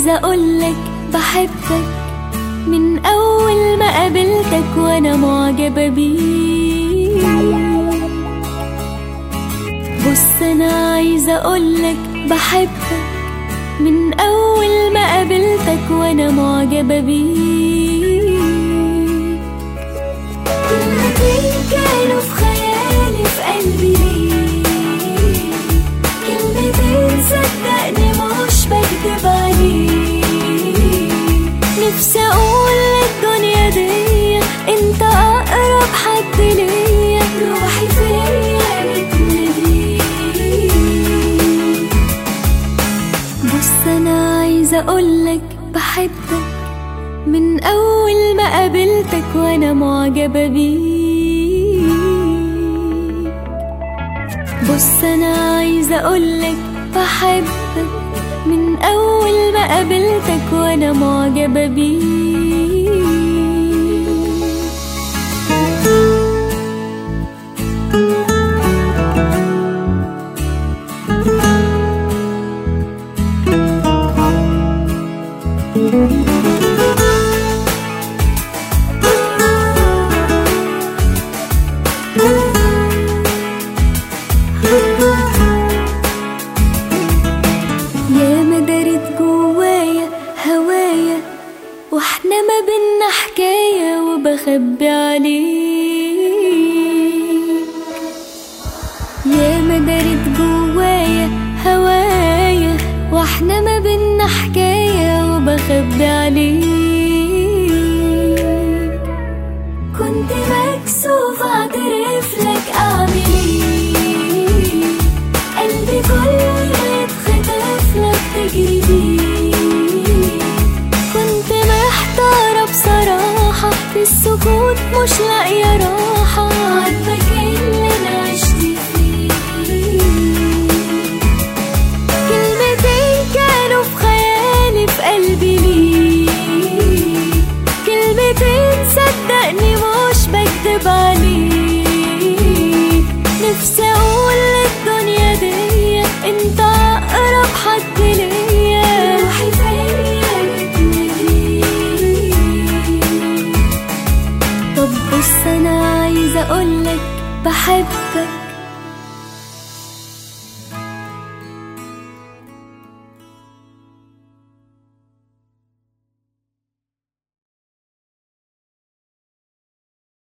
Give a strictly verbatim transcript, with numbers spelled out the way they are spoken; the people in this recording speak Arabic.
عايزة أقولك بحبك من أول ما قابلتك وأنا معجبة بيك. بص أنا عايزة أقولك بحبك من أول ما قابلتك وأنا معجبة بيك. كلمتين كانوا في خيالي في قلبي ليك، كلمتين صدقني مش بكدب عليك. نفسي أقول للدنيا دي أنت أقرب حد ليا، روحي فيا بتناديك. بص أنا عايزة أقولك بحبك من أول ما قابلتك وأنا معجبة بيك. بص أنا عايزة أقولك بحبك من أول ما قابلتك وأنا معجبة بيك. يا ما دارت جوايا هوايا واحنا ما بينا حكاية وبخبي عليك. يا ما دارت جوايا هوايا واحنا ما بينا حكاية وبخبي عليك. كنت مكسوف اعترف لك اعمل ايه، قلبي كله يتخطف لك تجري بيه. كنت محتارة بصراحة في السكوت مش لاقية راحة، عاتبك اللي انا عشت فيه. كلمتين كانوا في خيالي في قلبي ليك، كلمتين صدقني مش بكدب عليك. نفسي اقول للدنيا دي انت اقرب حد ليا، روحي فيا بتناديك. طب بص انا عايزة اقولك بحبك